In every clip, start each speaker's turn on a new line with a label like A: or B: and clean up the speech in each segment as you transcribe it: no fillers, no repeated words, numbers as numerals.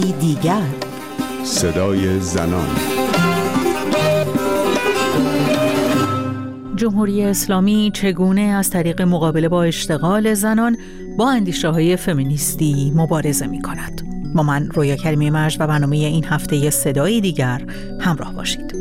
A: دیگر
B: صدای زنان.
C: جمهوری اسلامی چگونه از طریق مقابله با اشتغال زنان با اندیشه‌های فمینیستی مبارزه می‌کند؟ با من رویا کریمی مجد و برنامه این هفته صدای دیگر همراه باشید.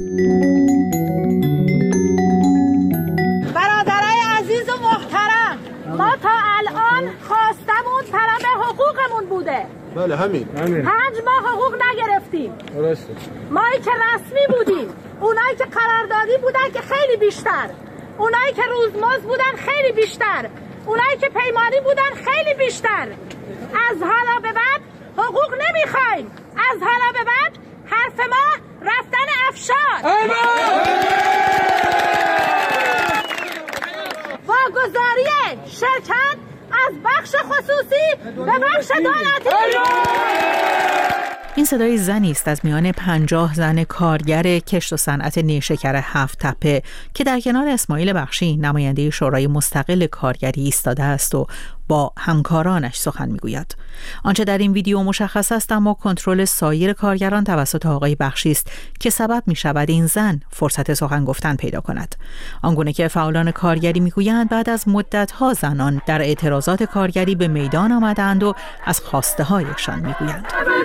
D: برادرای عزیز و محترم، ما تا الان خواستمون طلب حقوقمون بوده.
E: بله همین
D: 5 ماه حقوق نگرفتیم.
E: درسته.
D: مایی که رسمی بودیم، اونایی که قراردادی بودن که خیلی بیشتر، اونایی که روزمزد بودن خیلی بیشتر، اونایی که پیمانی بودن خیلی بیشتر. از حالا به بعد حقوق نمیخوایم. از حالا به بعد حرف ما رفتن افشار. واگذاری شرکت از بخش خصوصی به بخش دولتی.
C: این صدای زنی است از میان 50 زن کارگر کشت و صنعت نیشکر 7 تپه که در کنار اسماعیل بخشی نماینده شورای مستقل کارگری ایستاده است و با همکارانش سخن میگوید. آنچه در این ویدیو مشخص است اما کنترل سایر کارگران توسط آقای بخشی است که سبب می شود این زن فرصت سخن گفتن پیدا کند. آنگونه که فعالان کارگری میگویند بعد از مدت‌ها زنان در اعتراضات کارگری به میدان آمدند و از خواسته هایشان میگویند.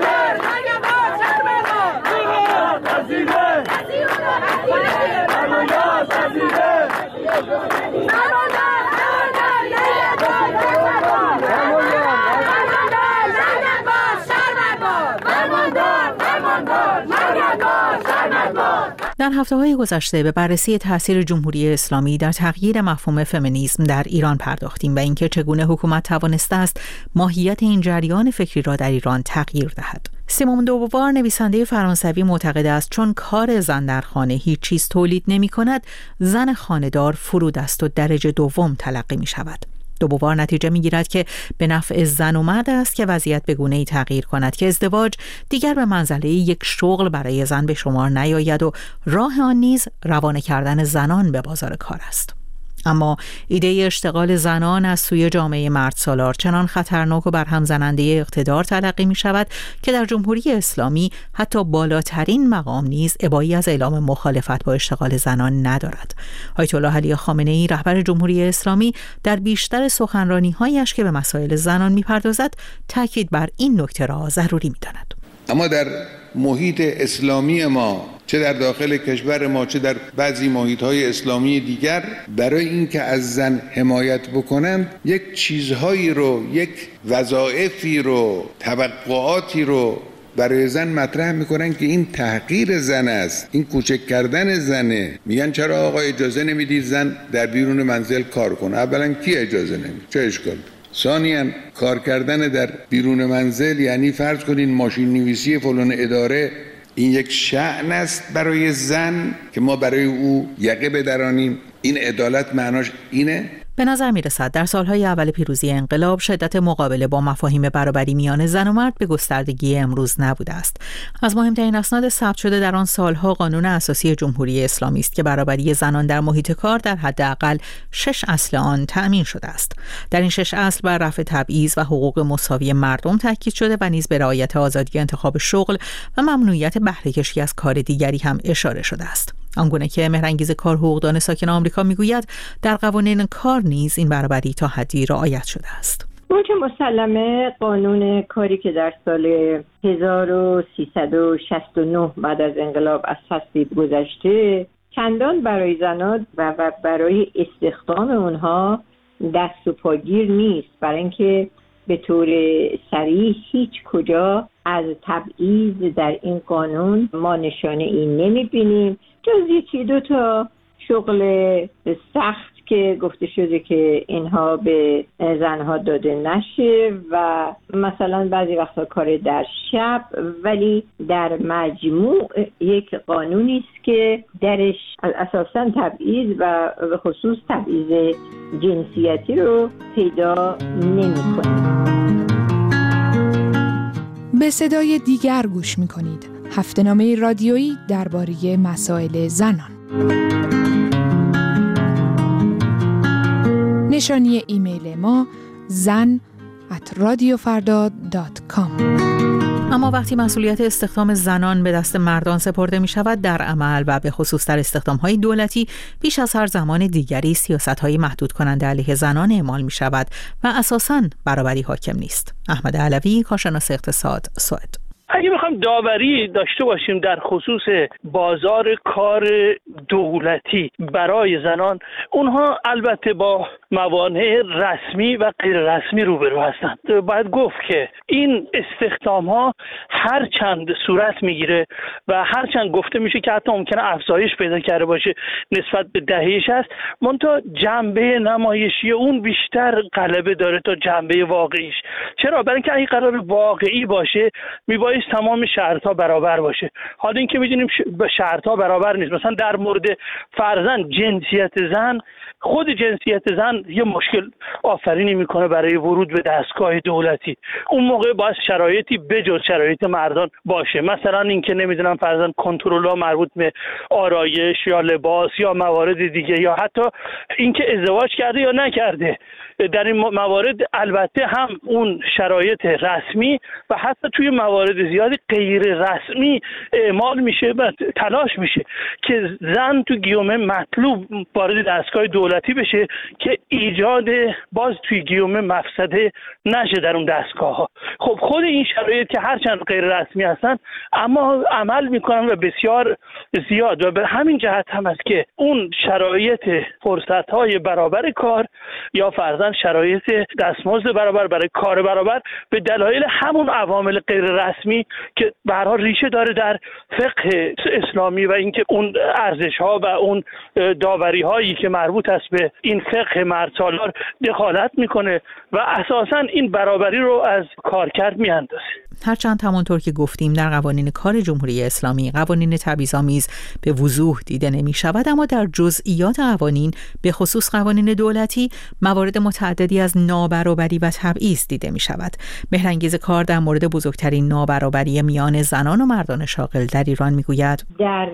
C: در هفته‌های گذشته به بررسی تأثیر جمهوری اسلامی در تغییر مفهوم فمینیسم در ایران پرداختیم و اینکه چگونه حکومت توانسته است ماهیت این جریان فکری را در ایران تغییر دهد. سیمون دو بووار نویسنده فرانسوی معتقد است چون کار زن در خانه هیچ چیز تولید نمی‌کند، زن خانه‌دار فرود است و درجه دوم تلقی می‌شود. دو بووار نتیجه می‌گیرد که به نفع زن و مرد است که وضعیت به گونه‌ای تغییر کند که ازدواج دیگر به منزله یک شغل برای زن به شمار نیاید و راه آن نیز روانه کردن زنان به بازار کار است. اما ایده اشتغال زنان از سوی جامعه مرد سالار چنان خطرناک و برهم زننده اقتدار تلقی می شود که در جمهوری اسلامی حتی بالاترین مقام نیز ابایی از اعلام مخالفت با اشتغال زنان ندارد. آیت الله علی خامنه‌ای رهبر جمهوری اسلامی در بیشتر سخنرانی‌هایش که به مسائل زنان می‌پردازد تاکید بر این نکته را ضروری می‌داند.
F: اما در محیط اسلامی ما، چه در داخل کشور ما چه در بعضی محیط‌های اسلامی دیگر، برای اینکه از زن حمایت بکنند یک چیزهایی رو، یک وظایفی رو، توقعاتی رو برای زن مطرح میکنن که این تحقیر زن است، این کوچک کردن زنه. میگن چرا آقا اجازه نمیدید زن در بیرون منزل کار کنه؟ اولا کی اجازه نمیده؟ چه اشکال؟ ثانیاً کار کردن در بیرون منزل یعنی فرض کنین ماشین نویسی فلان اداره، این یک شأن است برای زن که ما برای او یقه بدرانیم. این عدالت معناش اینه؟
C: به نظر می رسد در سالهای اول پیروزی انقلاب شدت مقابله با مفاهیم برابری میان زن و مرد به گستردگی امروز نبوده است. از مهمترین اسناد ثبت شده در آن سالها قانون اساسی جمهوری اسلامی است که برابری زنان در محیط کار در حداقل 6 اصل آن تأمین شده است. در این 6 اصل بر رفع تبعیض و حقوق مساوی مردم تاکید شده و نیز به رعایت آزادی انتخاب شغل و ممنوعیت بهره کشی از کار دیگری هم اشاره شده است. آنگونه که مهرانگیز کار حقوقدان ساکن آمریکا میگوید در قوانین کار نیز این برابری تا حدی رعایت شده است.
G: موجه مسلمه قانون کاری که در سال 1369 بعد از انقلاب از تصویب گذشته چندان برای زنان و برای استخدام اونها دست و پاگیر نیست، برای اینکه به طور صریح هیچ کجا از تبعیض در این قانون ما نشانه این نمیبینیم، جز یکی دو تا شغل سخت که گفته شده که اینها به زنها داده نشه و مثلا بعضی وقتا کار در شب، ولی در مجموع یک قانونی است که درش اساساً تبعیض و به خصوص تبعیض جنسیتی رو پیدا نمی‌کنه.
H: به صدای دیگر گوش می‌کنید. هفته‌نامه رادیویی درباره مسائل زنان. نشانی ایمیل ما zan@radiofarda.com.
C: اما وقتی مسئولیت استخدام زنان به دست مردان سپرده می شود، در عمل و به خصوص در استخدام‌های دولتی بیش از هر زمان دیگری سیاست‌های محدود کننده علیه زنان اعمال می شود و اساساً برابری حاکم نیست. احمد علوی، کارشناس اقتصاد، سوئد:
A: اگه بخوایم داوری داشته باشیم در خصوص بازار کار دولتی برای زنان، اونها البته با موانع رسمی و غیر رسمی روبرو هستند. باید گفت که این استخدام ها هر چند صورت میگیره و هر چند گفته میشه که حتی ممکنه افزایش پیدا کرده باشه نسبت به دهه 60، منتها جنبه نمایشی اون بیشتر غلبه داره تا جنبه واقعیش. چرا؟ برای اینکه اگه قرار واقعی باشه میبایست تمام شرط‌ها برابر باشه. حالا اینکه می‌دونیم شرط‌ها برابر نیست. مثلا در مورد فرضاً جنسیت زن، خود جنسیت زن یه مشکل آفرینی میکنه برای ورود به دستگاه دولتی. اون موقع باید شرایطی بجز شرایط مردان باشه. مثلا اینکه نمیدونم فرضاً کنترل‌ها مربوط به آرایش یا لباس یا موارد دیگه، یا حتی اینکه ازدواج کرده یا نکرده. در این موارد البته هم اون شرایط رسمی و حتی توی موارد زیادی غیر رسمی اعمال میشه و تلاش میشه که زن تو گیومه مطلوب وارد دستگاه دولتی بشه که ایجاد باز توی گیومه مفسده نشه در اون دستگاه ها. خب خود این شرایط که هرچند غیر رسمی هستن اما عمل میکنن و بسیار زیاد، و به همین جهت هم است که اون شرایط فرصت های برابر کار یا فرضاً شرایط دستمزد برابر برای کار برابر به دلایل همون عوامل غیر رسمی که به هر حال ریشه داره در فقه اسلامی و اینکه اون ارزش ها و اون داوری هایی که مربوط است به این فقه مردسالار دخالت میکنه و اساساً این برابری رو از کارکرد میاندازه.
C: هرچند همونطور که گفتیم در قوانین کار جمهوری اسلامی قوانین تبعیض‌آمیز به وضوح دیده نمی شود، اما در جزئیات قوانین به خصوص قوانین دولتی موارد متعددی از نابرابری و تبعیض دیده می شود. مهرانگیز کار در مورد بزرگترین نابرابری میان زنان و مردان شاغل در ایران می گوید:
G: در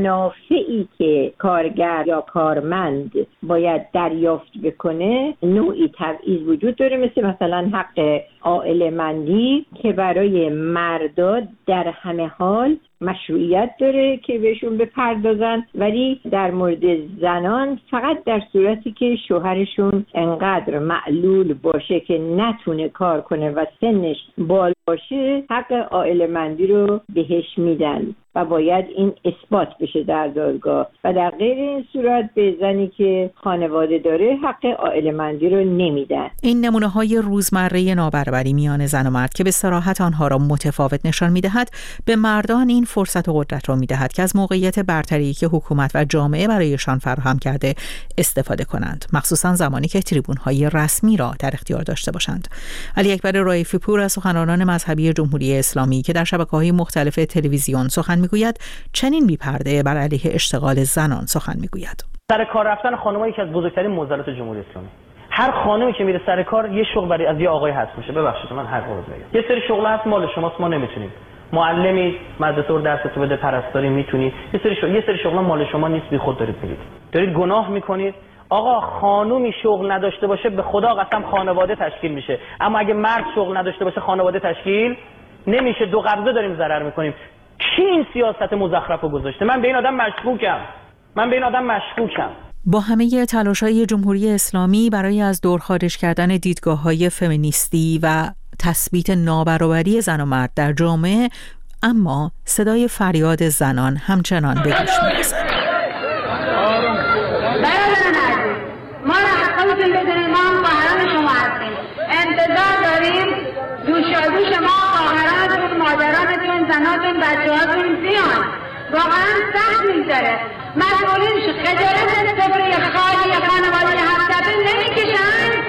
G: منافعی که کارگر یا کارمند باید دریافت بکنه نوعی تبعیض وجود داره، مثلا حق عائله مندی که برای مردا در همه حال مشروعیت داره که بهشون بپردازن، ولی در مورد زنان فقط در صورتی که شوهرشون انقدر معلول باشه که نتونه کار کنه و سنش بالا باشه حق عائله مندی رو بهش میدن و باید این اثبات بشه در دادگاه، و در غیر این صورت به زنی که خانواده داره حق عائله مندی رو نمیدن.
C: این نمونه های روزمره نابرابری میان زن و مرد که به صراحت آنها را متفاوت نشان میدهد، به مردان این فرصت و قدرت را میدهد که از موقعیت برتری که حکومت و جامعه برایشان فراهم کرده استفاده کنند، مخصوصا زمانی که تریبون های رسمی را در اختیار داشته باشند. علی اکبر رائفی پور از سخنرانان مذهبی جمهوری اسلامی که در شبکه‌های مختلف تلویزیون سخن میگوید، چنین بی‌پرده بر علیه اشتغال زنان سخن میگوید.
E: سر کار رفتن خانم‌ها یکی از بزرگترین معضلات جمهوری اسلامی. هر خانمی که میره سر کار یه شغل برای از یه آقای هست میشه. ببخشید من هر موقع میگم یه سری شغل هست مال شماست، ما نمیتونیم. معلمی مدرسه رو درس تو بده، پرستاری میتونی. یه سری شغل مال شما نیست، بی خود دارید گناه میکنید. آقا خانومی شغل نداشته باشه به خدا قسم خانواده تشکیل میشه، اما اگه مرد شغل نداشته باشه خانواده تشکیل نمیشه. دو قبضه داریم ضرر میکنیم. کی این سیاست مزخرف رو گذاشته؟ من به این آدم مشکوکم.
C: با همه تلاش‌های جمهوری اسلامی برای از دور خارج کردن دیدگاه‌های فمینیستی و تثبیت نابرابری زن و مرد در جامعه، اما صدای فریاد زنان همچنان به گوش می‌رسد.
I: ما را حقیقتون بدونید، ما هم خواهران شما هستیم. انتظار داریم دوش ما خواهرانتون، مادرانتون، زناتون، بچه‌هاتون بیان. واقعا سخت می‌گذره. مسئولین خجالت از سفره خالی خانواده هفت‌تن نمی‌کشن؟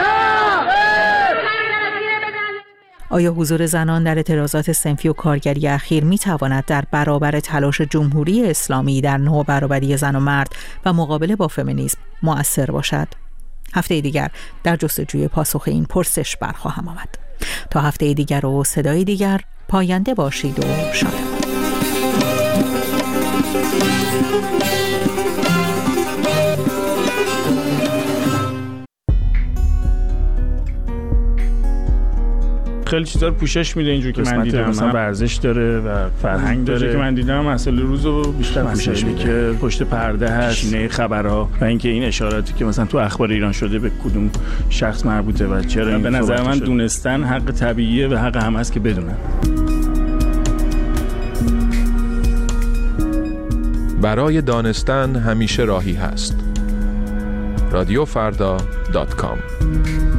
C: آیا حضور زنان در اعتراضات صنفی و کارگری اخیر می‌تواند در برابر تلاش جمهوری اسلامی در نابرابری زن و مرد و مقابله با فمینیسم مؤثر باشد؟ هفته دیگر در جستجوی پاسخ این پرسش برخواهم آمد. تا هفته دیگر و صدای دیگر، پاینده باشید و شاد.
J: خیلی چیزا رو پوشش میده. اینجوری که من دیدم مثلا ورزش داره و فرهنگ داره که من دیدم مسئله روزو بیشتر پوشش میده که پشت پرده هست، نه خبرها و اینکه این اشاراتی که مثلا تو اخبار ایران شده به کدوم شخص مربوطه و چرا. به نظر من دونستن حق طبیعیه و حق همه است که بدونن.
K: برای دانستن همیشه راهی هست. رادیوفردا.com